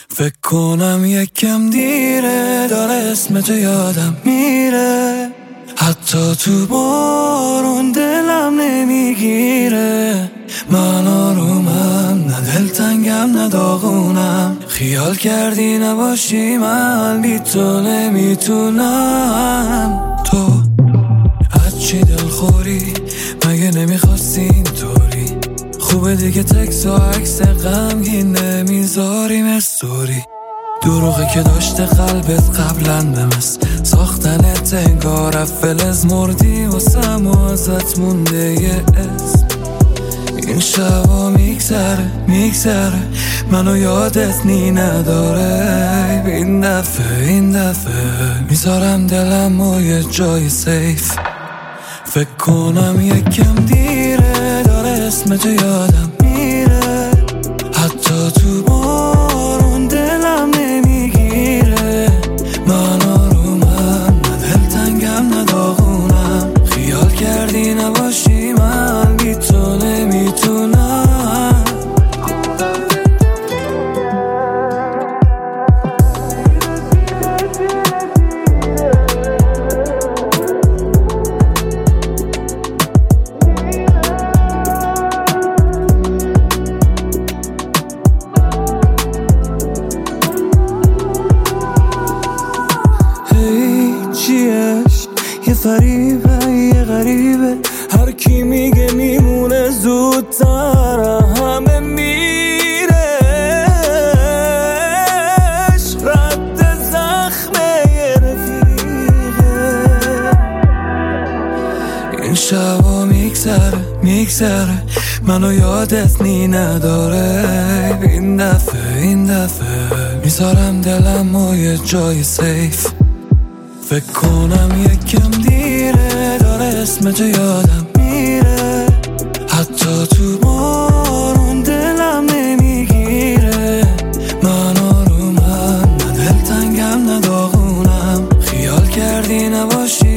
فکر کنم یکم دیره، داره اسمتو یادم میره، حتی تو بارون دلم نمیگیره. من آرومم، نه دلتنگم نه داغونم، خیال کردی نباشی من بی تو نمیتونم. تو از چی دلخوری؟ مگه نمیخواستی اینطوری؟ خوبه دیگه تکس و عکس غمگین نمیذاریم استوری. دروغی که داشته قلبت قبلا بمست، ساختنت انگار فلز مردی واسم و ازت مونده یه اسم. این شبا میگذره منو یادت نی نداره. این دفعه میذارم دلم و یه جای سیف. فکر کنم یکم دیره، داره اسمتو یادم میره، حتی تو بارون دلم نمیگیره. من آرومم، نه دلتنگم نه داغونم، خیال کردی نباشی من بی تو نمیتونم. چیش یه فریبه یه غریبه، هر کی میگه میمونه زودتر همه میره. رد زخمه یه رفیقه. این شبا میگذره منو یادت نی نداره. این دفعه میذارم دلم و یه جای سیف. فکر کنم یکم دیره، داره اسمتو یادم میره، حتی تو بارون دلم نمیگیره. من آرومم، نه دلتنگم نه داغونم، خیال کردی نباشی